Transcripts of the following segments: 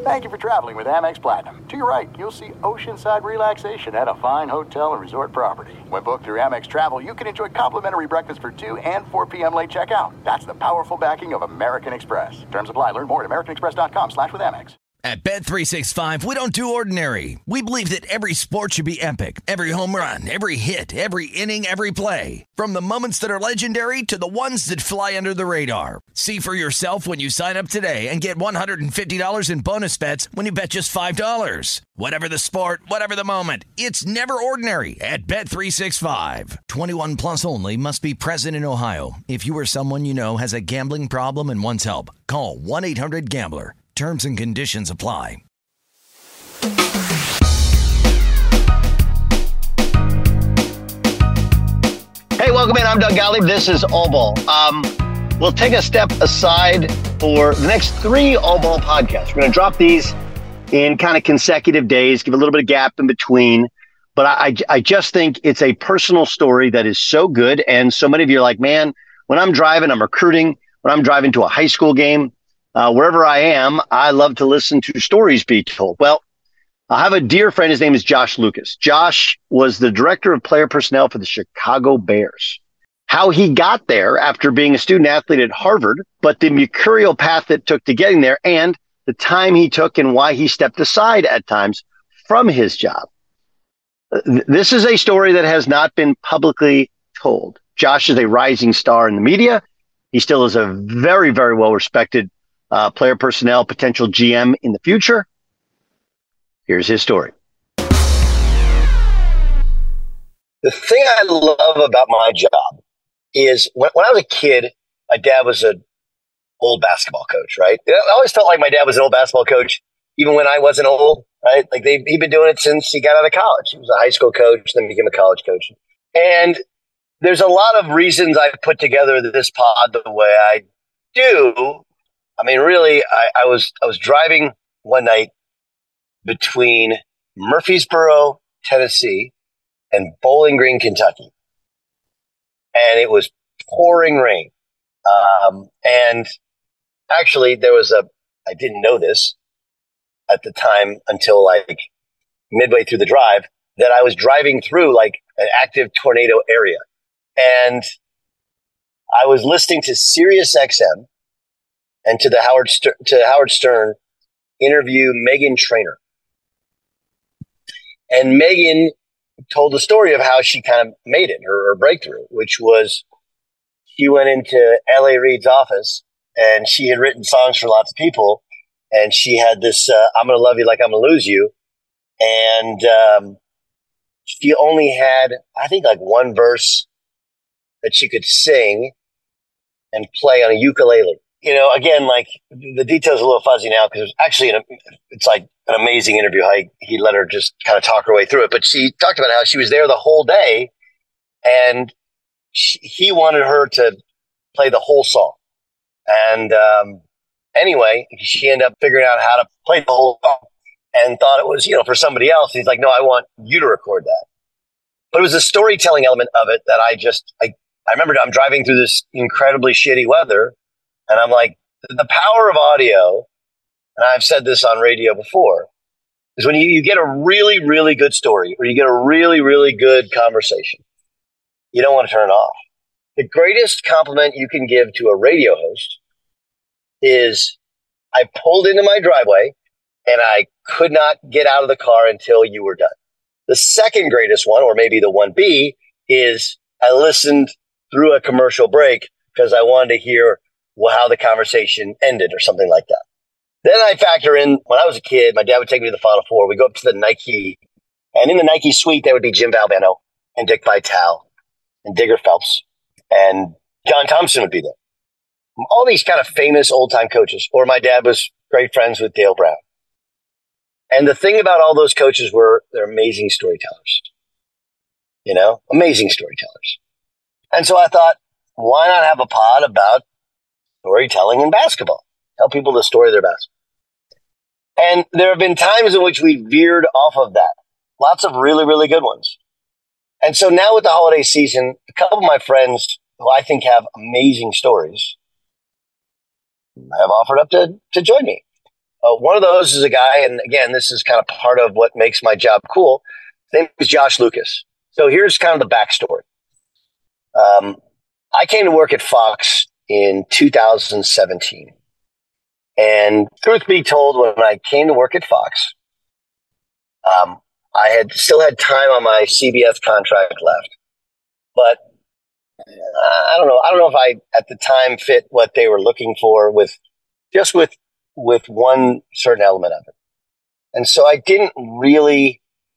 Thank you for traveling with Amex Platinum. To your right, you'll see oceanside relaxation at a fine hotel and resort property. When booked through Amex Travel, you can enjoy complimentary breakfast for 2 and 4 p.m. late checkout. That's the powerful backing of American Express. Terms apply. Learn more at americanexpress.com/withAmex. At Bet365, we don't do ordinary. We believe that every sport should be epic. Every home run, every hit, every inning, every play. From the moments that are legendary to the ones that fly under the radar. See for yourself when you sign up today and get $150 in bonus bets when you bet just $5. Whatever the sport, whatever the moment, it's never ordinary at Bet365. 21 plus only. Must be present in Ohio. If you or someone you know has a gambling problem and wants help, call 1-800-GAMBLER. Terms and conditions apply. Hey, welcome in. I'm Doug Gottlieb. This is All Ball. We'll take a step aside for the next 3 All Ball podcasts. We're going to drop these in kind of consecutive days, give a little bit of gap in between. But I just think it's a personal story that is so good. And so many of you are like, man, when I'm driving, I'm recruiting, when I'm driving to a high school game, wherever I am, I love to listen to stories be told. Well, I have a dear friend. His name is Josh Lucas. Josh was the director of player personnel for the Chicago Bears. How he got there after being a student athlete at Harvard, but the mercurial path that took to getting there and the time he took and why he stepped aside at times from his job. This is a story that has not been publicly told. Josh is a rising star in the media. He still is a very, very well-respected player personnel, potential GM in the future. Here's his story. The thing I love about my job is when I was a kid, my dad was an old basketball coach, right? I always felt like my dad was an old basketball coach, even when I wasn't old, right? Like he'd been doing it since he got out of college. He was a high school coach, then became a college coach. And there's a lot of reasons I put together this pod the way I do. I mean, really, I was driving one night between Murfreesboro, Tennessee, and Bowling Green, Kentucky, and it was pouring rain. And actually, I didn't know this at the time until like midway through the drive, that I was driving through like an active tornado area, and I was listening to Sirius XM. And to Howard Stern interview Meghan Trainor. And Meghan told the story of how she kind of made it, her breakthrough, which was she went into L.A. Reid's office and she had written songs for lots of people. And she had this, I'm going to love you like I'm going to lose you. And she only had, I think, like one verse that she could sing and play on a ukulele. You know, again, like the details are a little fuzzy now because it's actually it's like an amazing interview. How he let her just kind of talk her way through it. But she talked about how she was there the whole day, and he wanted her to play the whole song. And anyway, she ended up figuring out how to play the whole song and thought it was, for somebody else. He's like, no, I want you to record that. But it was the storytelling element of it that I remember I'm driving through this incredibly shitty weather. And I'm like, the power of audio, and I've said this on radio before, is when you get a really, really good story or you get a really, really good conversation, you don't want to turn it off. The greatest compliment you can give to a radio host is, I pulled into my driveway and I could not get out of the car until you were done. The second greatest one, or maybe the 1B, is I listened through a commercial break because I wanted to hear how the conversation ended or something like that. Then I factor in, when I was a kid, my dad would take me to the Final Four. We go up to the Nike, and in the Nike suite, there would be Jim Valvano and Dick Vitale and Digger Phelps, and John Thompson would be there. All these kind of famous old-time coaches. Or my dad was great friends with Dale Brown. And the thing about all those coaches were they're amazing storytellers. Amazing storytellers. And so I thought, why not have a pod about storytelling in basketball? Tell people the story of their basketball. And there have been times in which we veered off of that. Lots of really, really good ones. And so now with the holiday season, a couple of my friends who I think have amazing stories have offered up to join me. One of those is a guy, and again, this is kind of part of what makes my job cool. His name is Josh Lucas. So here's kind of the backstory. I came to work at Fox in 2017. And truth be told, when I came to work at Fox, I had still had time on my CBS contract left. But I don't know. I don't know if I, at the time, fit what they were looking for with one certain element of it. And so I didn't really,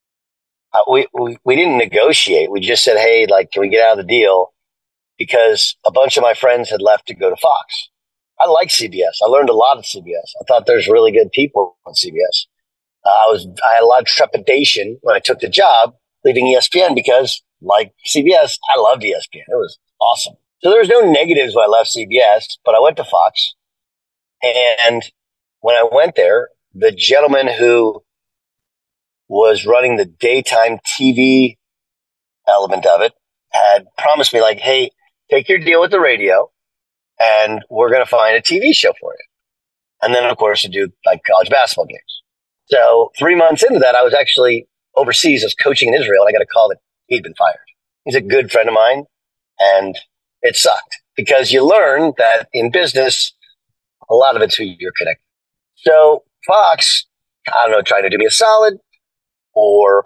we didn't negotiate. We just said, hey, like, can we get out of the deal? Because a bunch of my friends had left to go to Fox. I like CBS. I learned a lot at CBS. I thought there's really good people on CBS. I had a lot of trepidation when I took the job leaving ESPN because, like CBS, I loved ESPN. It was awesome. So there was no negatives when I left CBS, but I went to Fox. And when I went there, the gentleman who was running the daytime TV element of it had promised me, like, hey, take your deal with the radio and we're going to find a TV show for you. And then, of course, to do like college basketball games. So 3 months into that, I was actually overseas. I was coaching in Israel, and I got a call that he'd been fired. He's a good friend of mine, and it sucked because you learn that in business, a lot of it's who you're connected. So Fox, I don't know, trying to do me a solid, or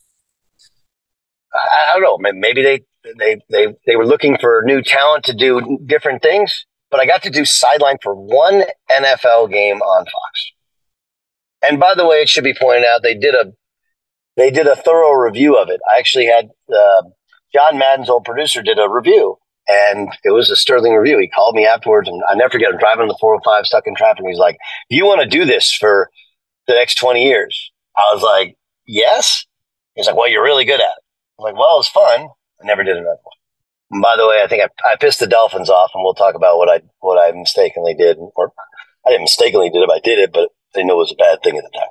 I don't know, maybe they were looking for new talent to do different things, but I got to do sideline for one NFL game on Fox. And by the way, it should be pointed out, they did a thorough review of it. I actually had John Madden's old producer did a review, and it was a sterling review. He called me afterwards, and I never forget, I'm driving on the 405 stuck in traffic, and he's like, do you want to do this for the next 20 years? I was like, yes. He's like, well, you're really good at it. I'm like, well, it's fun. I never did another one. And by the way, I think I pissed the Dolphins off, and we'll talk about what I mistakenly did. Or I didn't mistakenly did it, I did it, but they knew it was a bad thing at the time.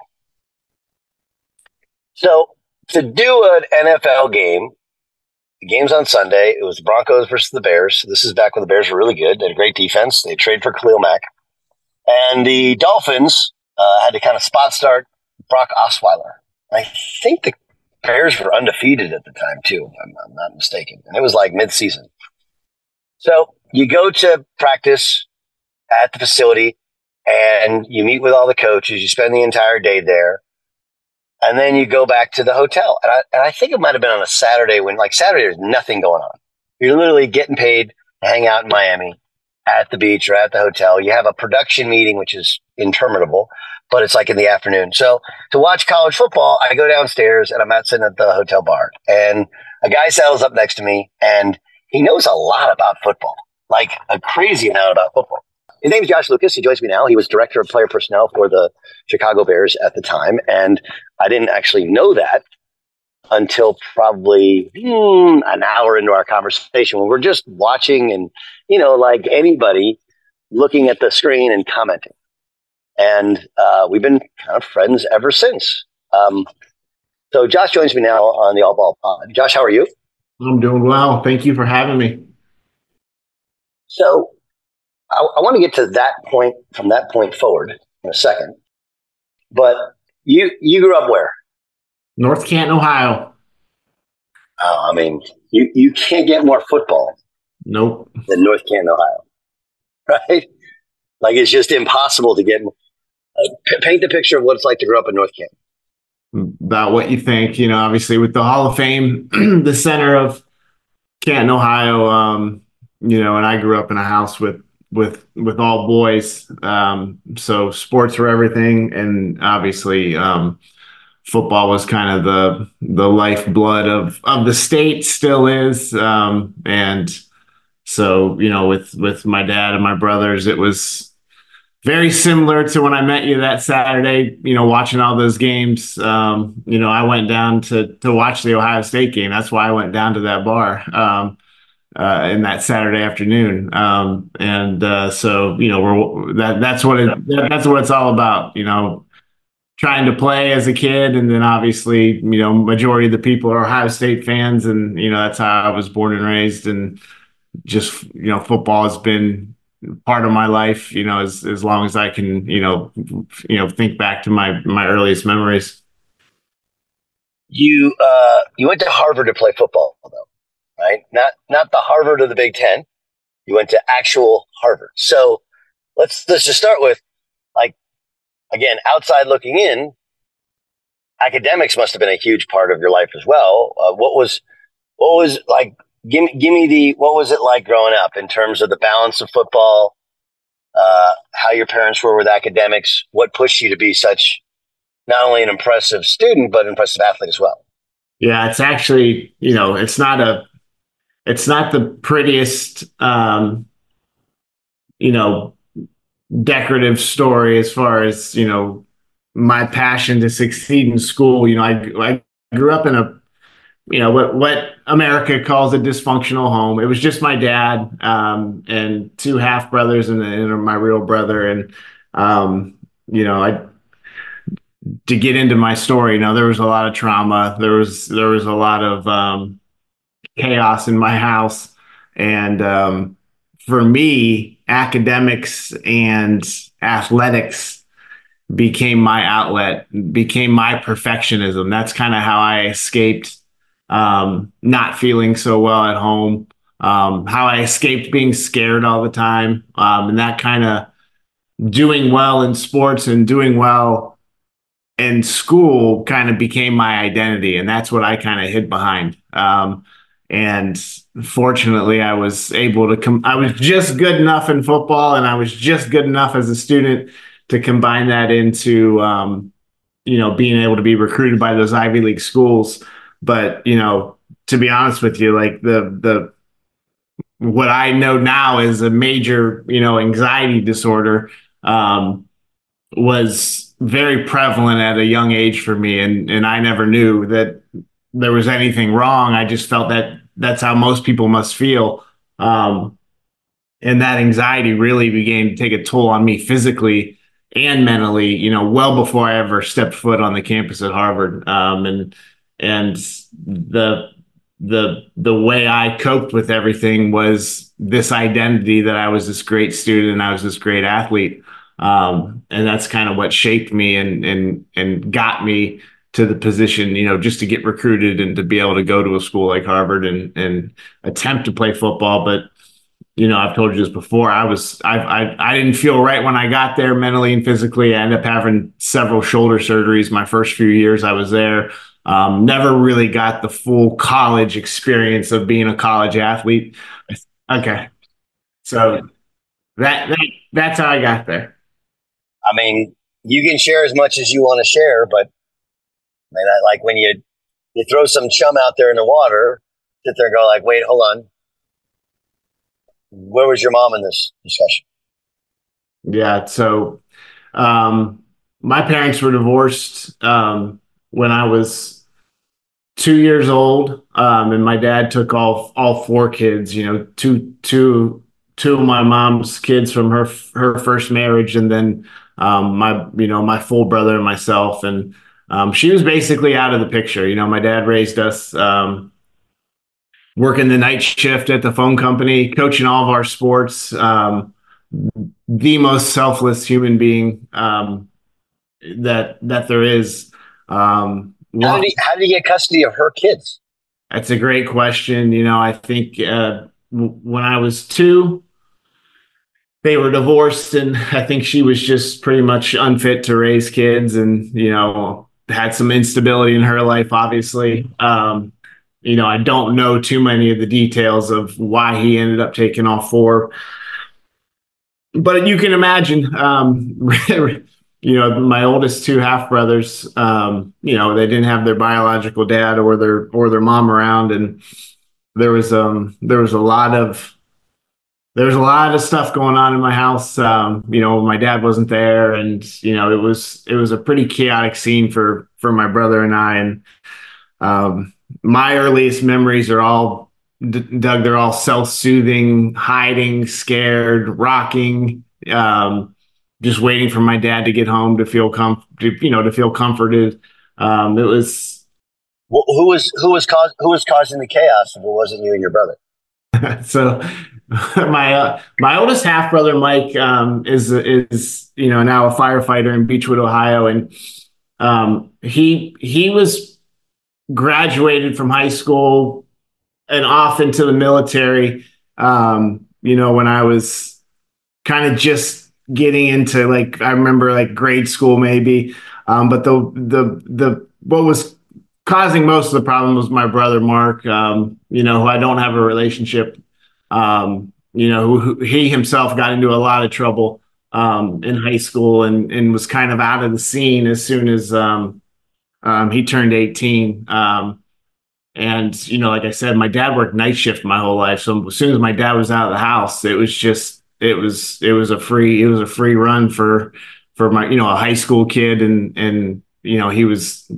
So to do an NFL game, the game's on Sunday. It was the Broncos versus the Bears. This is back when the Bears were really good. They had a great defense. They traded for Khalil Mack. And the Dolphins had to kind of spot start Brock Osweiler. I think the Bears were undefeated at the time, too, if I'm not mistaken. And it was like mid-season. So you go to practice at the facility, and you meet with all the coaches. You spend the entire day there. And then you go back to the hotel. And I think it might have been on a Saturday when, like, Saturday, there's nothing going on. You're literally getting paid to hang out in Miami at the beach or at the hotel. You have a production meeting, which is interminable, but it's like in the afternoon. So to watch college football, I go downstairs and I'm out sitting at the hotel bar. And a guy saddles up next to me, and he knows a lot about football, like a crazy amount about football. His name is Josh Lucas. He joins me now. He was director of player personnel for the Chicago Bears at the time. And I didn't actually know that until probably an hour into our conversation when we're just watching and, like anybody looking at the screen and commenting. And we've been kind of friends ever since. So Josh joins me now on the All Ball Pod. Josh, how are you? I'm doing well. Thank you for having me. So I want to get to that point, from that point forward in a second. But you grew up where? North Canton, Ohio. I mean, you can't get more football Nope. than North Canton, Ohio. Right? Like, it's just impossible to get. Paint the picture of what it's like to grow up in North Canton. About what you think, obviously with the Hall of Fame, the center of Canton, Ohio, and I grew up in a house with all boys. So sports were everything. And obviously, football was kind of the lifeblood of the state, still is. And so, with my dad and my brothers, it was very similar to when I met you that Saturday, watching all those games. I went down to watch the Ohio State game. That's why I went down to that bar in that Saturday afternoon. So, that's what it's all about, trying to play as a kid. And then obviously, majority of the people are Ohio State fans. And, that's how I was born and raised. And just, football has been part of my life, as long as I can, think back to my earliest memories. You went to Harvard to play football, though, right? Not the Harvard of the Big Ten. You went to actual Harvard. So let's just start with, like, again, outside looking in, academics must have been a huge part of your life as well. What was like? Give me what was it like growing up in terms of the balance of football? How your parents were with academics? What pushed you to be such not only an impressive student but an impressive athlete as well? Yeah, it's actually, it's not the prettiest, decorative story as far as, my passion to succeed in school. I grew up in what America calls a dysfunctional home. It was just my dad, and two half brothers and my real brother. And, I, to get into my story, there was a lot of trauma. There was a lot of, chaos in my house. And, for me, academics and athletics became my outlet, became my perfectionism. That's kind of how I escaped not feeling so well at home, how I escaped being scared all the time, and that kind of doing well in sports and doing well in school kind of became my identity. And that's what I kind of hid behind. And fortunately, I was able to I was just good enough in football, and I was just good enough as a student to combine that into, being able to be recruited by those Ivy League schools. But, to be honest with you, like what I know now is a major, anxiety disorder, was very prevalent at a young age for me. And I never knew that there was anything wrong. I just felt that that's how most people must feel. And that anxiety really began to take a toll on me physically and mentally, well before I ever stepped foot on the campus at Harvard. And the way I coped with everything was this identity that I was this great student and I was this great athlete. And that's kind of what shaped me and got me to the position, just to get recruited and to be able to go to a school like Harvard and attempt to play football. But, I've told you this before. I didn't feel right when I got there mentally and physically. I ended up having several shoulder surgeries my first few years I was there. Never really got the full college experience of being a college athlete. Okay. So that's how I got there. I mean, you can share as much as you want to share, but man, like when you throw some chum out there in the water, sit there and go like, wait, hold on. Where was your mom in this discussion? Yeah. So, my parents were divorced, when I was 2 years old. And my dad took all four kids, two of my mom's kids from her first marriage. And then, my full brother and myself. And, she was basically out of the picture. My dad raised us, working the night shift at the phone company, coaching all of our sports, the most selfless human being, that there is. How did he get custody of her kids? That's a great question. I think, when I was 2, they were divorced, and I think she was just pretty much unfit to raise kids, and had some instability in her life, obviously. I don't know too many of the details of why he ended up taking all 4, but you can imagine. My oldest 2 half brothers, they didn't have their biological dad or their mom around, and there was a lot of stuff going on in my house. My dad wasn't there, and it was a pretty chaotic scene for my brother and I. And my earliest memories are all, Doug, they're all self-soothing, hiding, scared, rocking, just waiting for my dad to get home to feel to feel comforted. It was. Who was causing the chaos if it wasn't you and your brother? So my oldest half brother Mike is now a firefighter in Beechwood, Ohio, and he was graduated from high school and off into the military. When I was kind of just getting into, like, I remember like grade school maybe. But the what was causing most of the problem was my brother Mark, who I don't have a relationship. Who he himself got into a lot of trouble in high school and was kind of out of the scene as soon as he turned 18. Like I said, my dad worked night shift my whole life. So as soon as my dad was out of the house, it was a free run for my, a high school kid. And he was,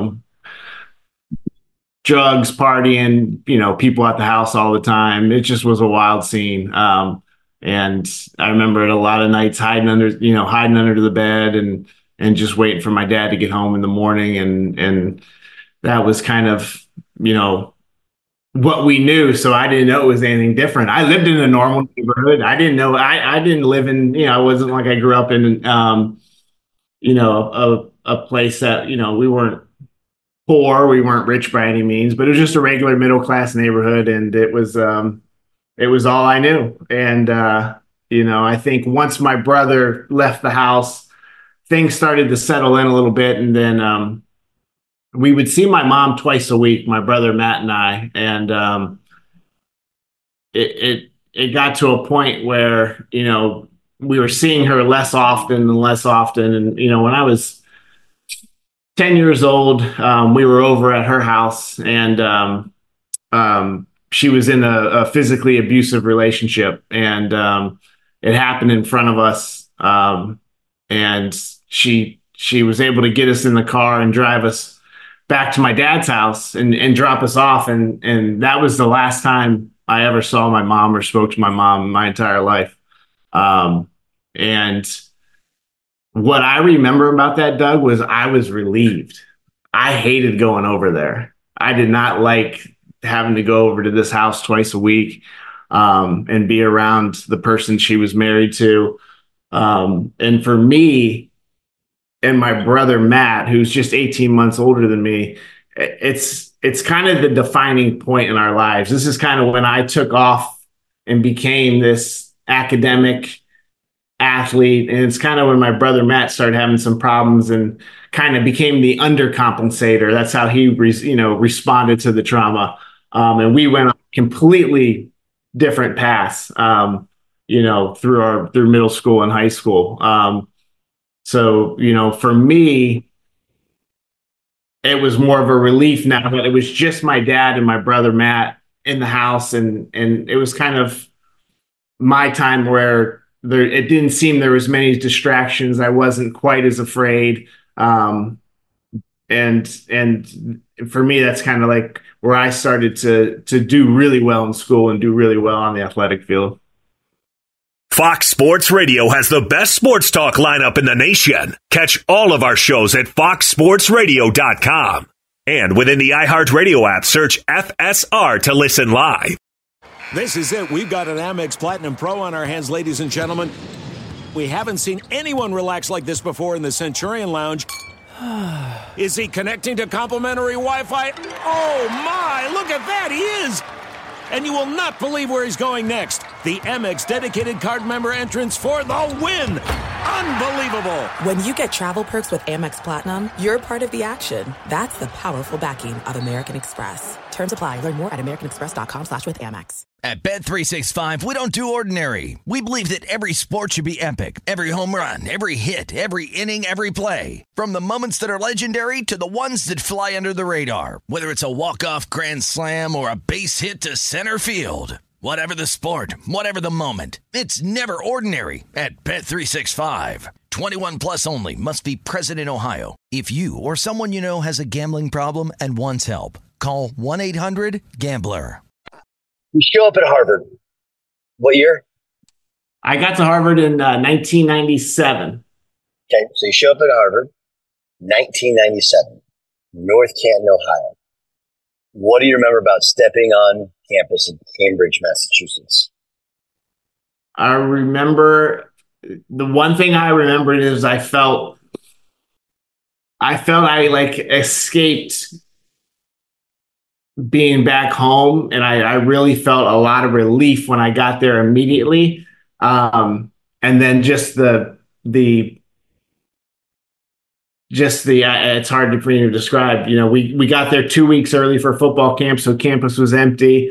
drugs, partying, people at the house all the time. It just was a wild scene. And I remember a lot of nights hiding under the bed and just waiting for my dad to get home in the morning. And that was kind of, what we knew. So I didn't know it was anything different. I lived in a normal neighborhood. I didn't know, I didn't live in, I wasn't like I grew up in, a place that, we weren't poor, we weren't rich by any means, but it was just a regular middle class neighborhood. And it was all I knew. And, I think once my brother left the house, things started to settle in a little bit. And then, we would see my mom twice a week, my brother Matt and I, and it got to a point where we were seeing her less often and less often. And when I was 10 years old, we were over at her house, and she was in a physically abusive relationship, and it happened in front of us, and she was able to get us in the car and drive us back to my dad's house and drop us off. And that was the last time I ever saw my mom or spoke to my mom in my entire life. And what I remember about that, Doug, was I was relieved. I hated going over there. I did not like having to go over to this house twice a week, and be around the person she was married to. And for me, and my brother Matt, who's just 18 months older than me, it's kind of the defining point in our lives. This is kind of when I took off and became this academic athlete, and it's kind of when my brother Matt started having some problems and kind of became the undercompensator. That's how he responded to the trauma, and we went on completely different paths, through middle school and high school. So, for me, it was more of a relief now that it was just my dad and my brother Matt in the house. And it was kind of my time where it didn't seem there was many distractions. I wasn't quite as afraid. And for me, that's kind of like where I started to do really well in school and do really well on the athletic field. Fox Sports Radio has the best sports talk lineup in the nation. Catch all of our shows at foxsportsradio.com. And within the iHeartRadio app, search FSR to listen live. This is it. We've got an Amex Platinum Pro on our hands, ladies and gentlemen. We haven't seen anyone relax like this before in the Centurion Lounge. Is he connecting to complimentary Wi-Fi? Oh, my. Look at that. He is. And you will not believe where he's going next. The Amex dedicated card member entrance for the win. Unbelievable. When you get travel perks with Amex Platinum, you're part of the action. That's the powerful backing of American Express. Terms apply. Learn more at americanexpress.com/withAmex. At Bet365, we don't do ordinary. We believe that every sport should be epic. Every home run, every hit, every inning, every play. From the moments that are legendary to the ones that fly under the radar. Whether it's a walk-off grand slam or a base hit to center field. Whatever the sport, whatever the moment. It's never ordinary at Bet365. 21 plus only. Must be present in Ohio. If you or someone you know has a gambling problem and wants help, call 1-800-GAMBLER. You show up at Harvard. What year? I got to Harvard in 1997. Okay, so you show up at Harvard, 1997, North Canton, Ohio. What do you remember about stepping on campus in Cambridge, Massachusetts? I remember the one thing I remembered is I felt I like escaped being back home, and I really felt a lot of relief when I got there immediately. And then it's hard for me to describe. You know, we got there 2 weeks early for football camp, so campus was empty.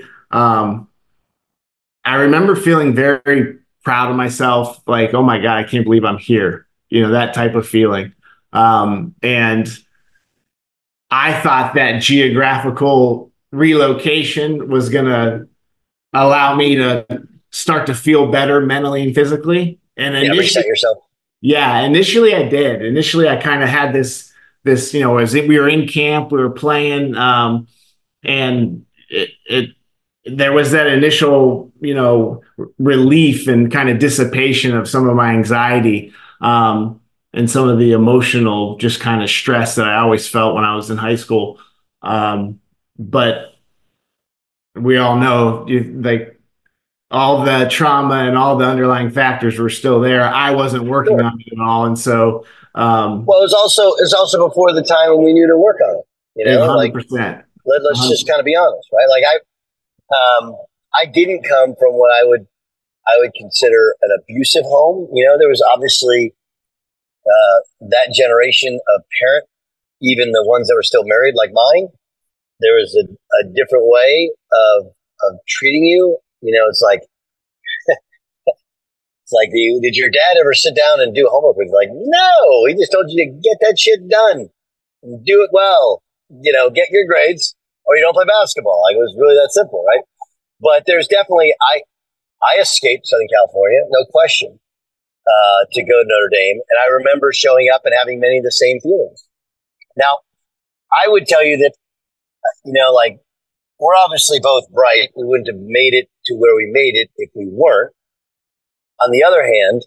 I remember feeling very proud of myself, like, oh my God, I can't believe I'm here. You know, that type of feeling. And I thought that geographical relocation was going to allow me to start to feel better mentally and physically. And reset yourself. Yeah, initially I did. Initially, I kind of had this, you know, as we were in camp, we were playing, and there was that initial, you know, relief and kind of dissipation of some of my anxiety, and some of the emotional just kind of stress that I always felt when I was in high school. But we all know, like, all the trauma and all the underlying factors were still there. I wasn't working on it at all. And so, well, it was also before the time when we knew to work on it, you know, 100%. Like, let's just kind of be honest, right? Like I didn't come from what I would consider an abusive home. You know, there was obviously, that generation of parent, even the ones that were still married like mine, there was a different way of treating you. You know, it's like, did your dad ever sit down and do homework with you? Like, no, he just told you to get that shit done, do it well, you know, get your grades, or you don't play basketball. Like, it was really that simple, right? But there's definitely, I escaped Southern California, no question, to go to Notre Dame. And I remember showing up and having many of the same feelings. Now, I would tell you that, you know, like, we're obviously both bright. We wouldn't have made it to where we made it if we weren't. On the other hand,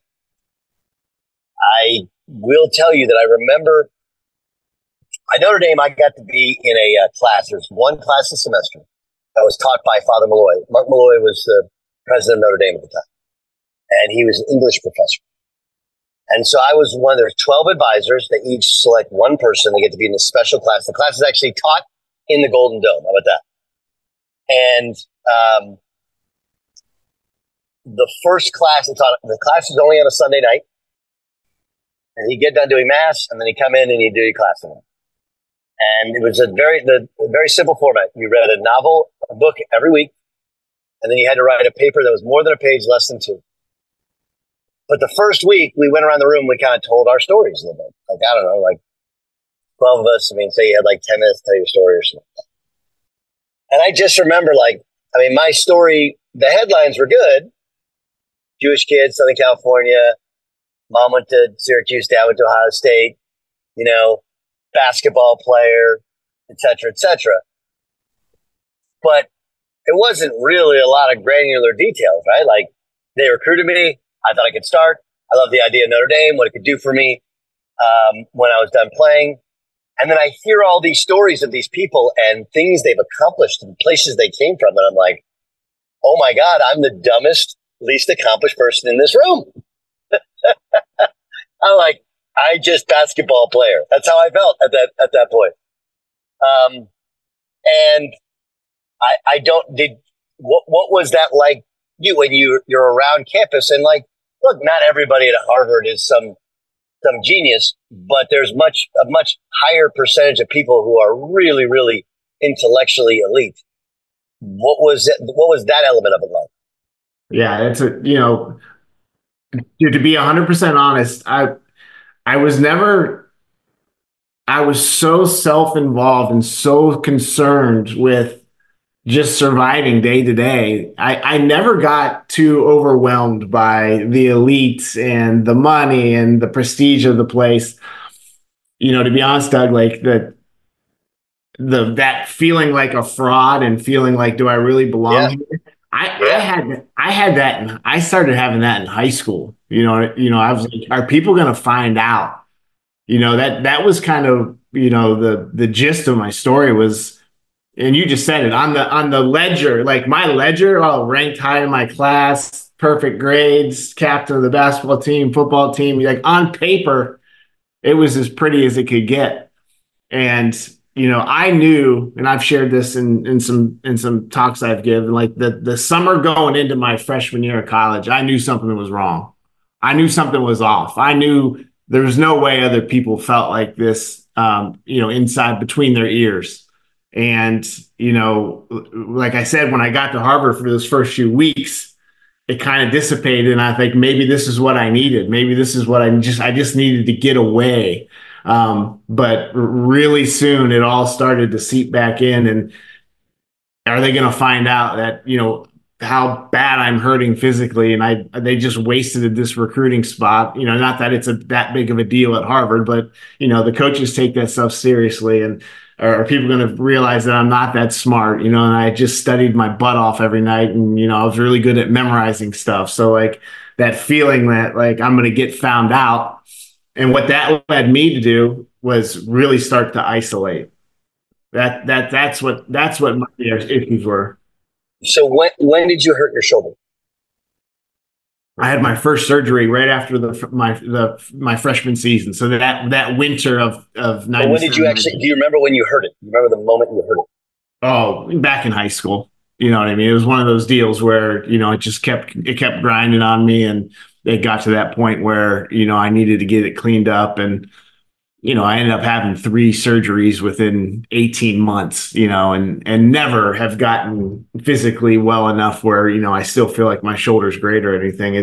I will tell you that I remember at Notre Dame, I got to be in a class. There's one class a semester that was taught by Father Malloy. Mark Malloy was the president of Notre Dame at the time, and he was an English professor. And so I was one. There's 12 advisors. They each select one person. They get to be in a special class. The class is actually taught in the Golden Dome. How about that? And the first class, the class is only on a Sunday night. And he'd get done doing mass, and then he'd come in and he'd do your class. And it was a very simple format. You read a novel, a book every week, and then you had to write a paper that was more than a page, less than two. But the first week, we went around the room, we kind of told our stories a little bit. Like, I don't know, like 12 of us, I mean, say you had like 10 minutes to tell your story or something. And I just remember, like, I mean, my story, the headlines were good. Jewish kid, Southern California, mom went to Syracuse, dad went to Ohio State, you know, basketball player, et cetera, et cetera. But it wasn't really a lot of granular details, right? Like, they recruited me. I thought I could start. I love the idea of Notre Dame, what it could do for me when I was done playing. And then I hear all these stories of these people and things they've accomplished and places they came from. And I'm like, oh my God, I'm the dumbest, least accomplished person in this room. I'm like, I just basketball player. That's how I felt at that point. And I don't, what was that like you when you're around campus? And like, look, not everybody at Harvard is some genius, but there's a much higher percentage of people who are really, really intellectually elite. What was that element of it like? Yeah, it's to be 100% honest, I was so self-involved and so concerned with just surviving day to day. I never got too overwhelmed by the elites and the money and the prestige of the place. You know, to be honest, Doug, like that feeling like a fraud and feeling like, do I really belong here? I had that, and I started having that in high school. You know, I was like, are people going to find out? You know, that was kind of, you know, the gist of my story was And you just said it on the ledger, like my ledger, ranked high in my class, perfect grades, captain of the basketball team, football team. Like on paper, it was as pretty as it could get. And I knew, and I've shared this in some talks I've given, like the summer going into my freshman year of college, I knew something was wrong. I knew something was off. I knew there was no way other people felt like this, inside between their ears. And, like I said, when I got to Harvard for those first few weeks, it kind of dissipated. And I think maybe this is what I needed. Maybe this is what I just needed to get away. But really soon it all started to seep back in. And are they going to find out that, how bad I'm hurting physically? And they just wasted this recruiting spot, not that it's that big of a deal at Harvard, but, the coaches take that stuff seriously. And are people going to realize that I'm not that smart, and I just studied my butt off every night and, I was really good at memorizing stuff. So like that feeling that like I'm going to get found out. And what that led me to do was really start to isolate. That's what my issues were. So when did you hurt your shoulder? I had my first surgery right after my freshman season. So that winter of 97. When did you actually? Do you remember when you hurt it? Do you remember the moment you hurt it? Oh, back in high school. You know what I mean? It was one of those deals where it just kept grinding on me, and it got to that point where I needed to get it cleaned up, and I ended up having 3 surgeries within 18 months, and never have gotten physically well enough where, I still feel like my shoulder's great or anything.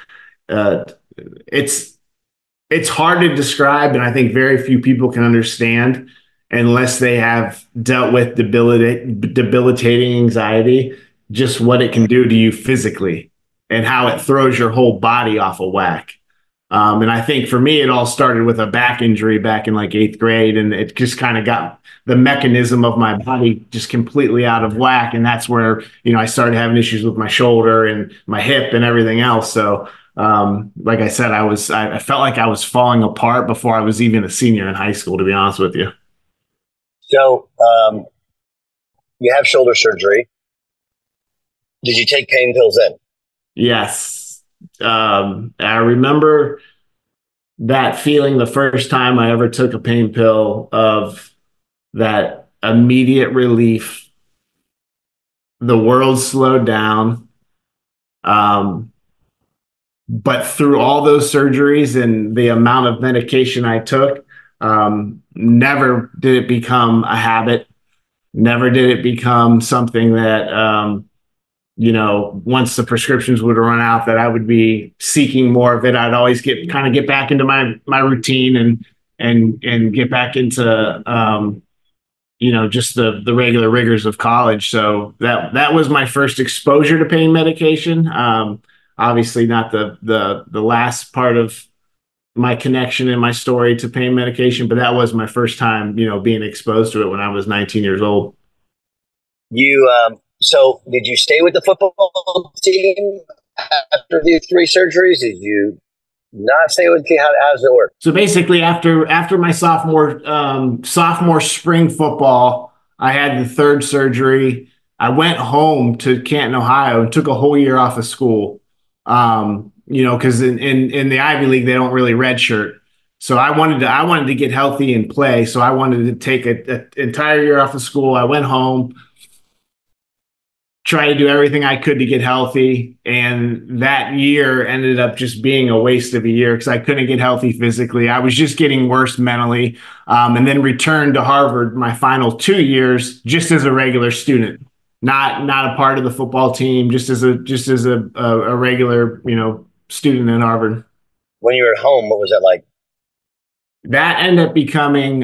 It's hard to describe. And I think very few people can understand unless they have dealt with debilitating anxiety, just what it can do to you physically and how it throws your whole body off of whack. And I think for me, it all started with a back injury back in like 8th grade. And it just kind of got the mechanism of my body just completely out of whack. And that's where, I started having issues with my shoulder and my hip and everything else. So, like I said, I felt like I was falling apart before I was even a senior in high school, to be honest with you. So, you have shoulder surgery. Did you take pain pills then? Yes. I remember that feeling the first time I ever took a pain pill, of that immediate relief. The world slowed down. But through all those surgeries and the amount of medication I took, never did it become a habit. Never did it become something that, once the prescriptions would run out, that I would be seeking more of it. I'd always get back into my routine and get back into, just the regular rigors of college. So that was my first exposure to pain medication. Obviously not the last part of my connection in my story to pain medication, but that was my first time, being exposed to it when I was 19 years old. So did you stay with the football team after the 3 surgeries? Did you not stay with the team? How does it work? So basically after my sophomore spring football, I had the 3rd surgery. I went home to Canton, Ohio, and took a whole year off of school. Because in the Ivy League, they don't really redshirt. So I wanted to get healthy and play. So I wanted to take an entire year off of school. I went home, tried to do everything I could to get healthy. And that year ended up just being a waste of a year because I couldn't get healthy physically. I was just getting worse mentally. And then returned to Harvard my final 2 years just as a regular student, not a part of the football team, just as a regular, student in Harvard. When you were at home, what was that like? That ended up becoming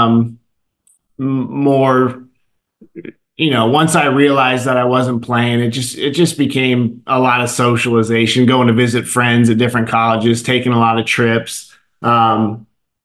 more, once I realized that I wasn't playing, it just became a lot of socialization, going to visit friends at different colleges, taking a lot of trips. At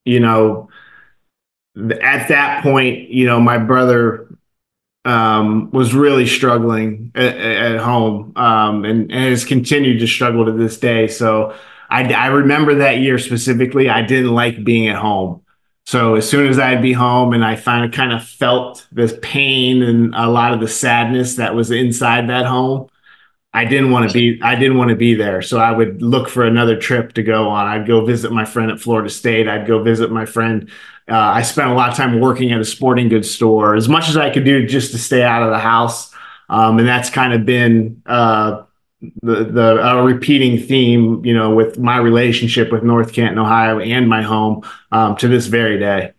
that point, my brother was really struggling at home, and has continued to struggle to this day. So I remember that year specifically. I didn't like being at home. So as soon as I'd be home and I kind of felt this pain and a lot of the sadness that was inside that home, I didn't want to be there. So I would look for another trip to go on. I'd go visit my friend at Florida State. I'd go visit my friend. I spent a lot of time working at a sporting goods store, as much as I could do just to stay out of the house. And that's kind of been a repeating theme, with my relationship with North Canton, Ohio, and my home to this very day.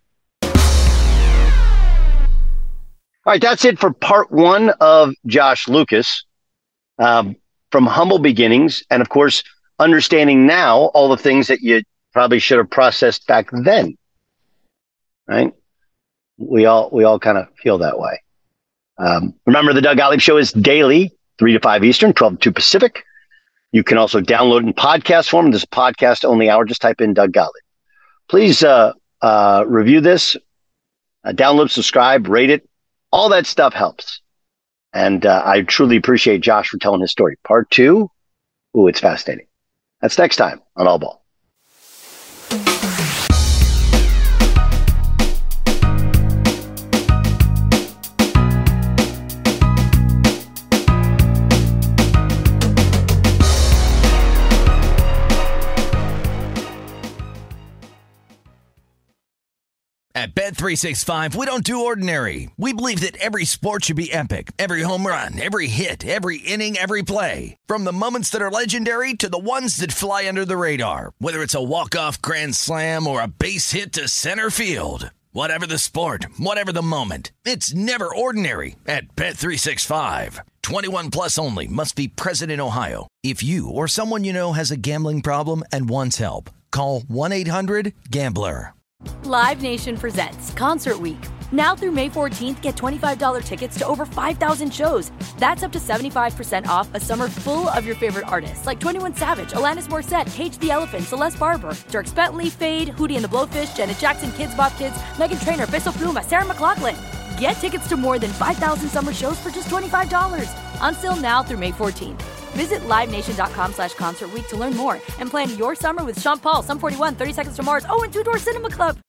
All right, that's it for part one of Josh Lucas. From humble beginnings, and of course, understanding now all the things that you probably should have processed back then. Right? We all kind of feel that way. Remember, the Doug Gottlieb Show is daily, 3 to 5 Eastern, 12 to 2 Pacific. You can also download it in podcast form. This is a podcast-only hour. Just type in Doug Gottlieb. Please review this, download, subscribe, rate it. All that stuff helps. And I truly appreciate Josh for telling his story. Part 2, it's fascinating. That's next time on All Ball. At Bet365, we don't do ordinary. We believe that every sport should be epic. Every home run, every hit, every inning, every play. From the moments that are legendary to the ones that fly under the radar. Whether it's a walk-off grand slam or a base hit to center field. Whatever the sport, whatever the moment. It's never ordinary at Bet365. 21 plus only. Must be present in Ohio. If you or someone you know has a gambling problem and wants help, call 1-800-GAMBLER. Live Nation presents Concert Week. Now through May 14th, get $25 tickets to over 5,000 shows. That's up to 75% off a summer full of your favorite artists like 21 Savage, Alanis Morissette, Cage the Elephant, Celeste Barber, Dierks Bentley, Fade, Hootie and the Blowfish, Janet Jackson, Kidz Bop Kids, Meghan Trainor, Peso Pluma, Sarah McLachlan. Get tickets to more than 5,000 summer shows for just $25. On sale now through May 14th. Visit LiveNation.com/Concert Week to learn more and plan your summer with Sean Paul, Sum 41, 30 Seconds to Mars, and Two Door Cinema Club.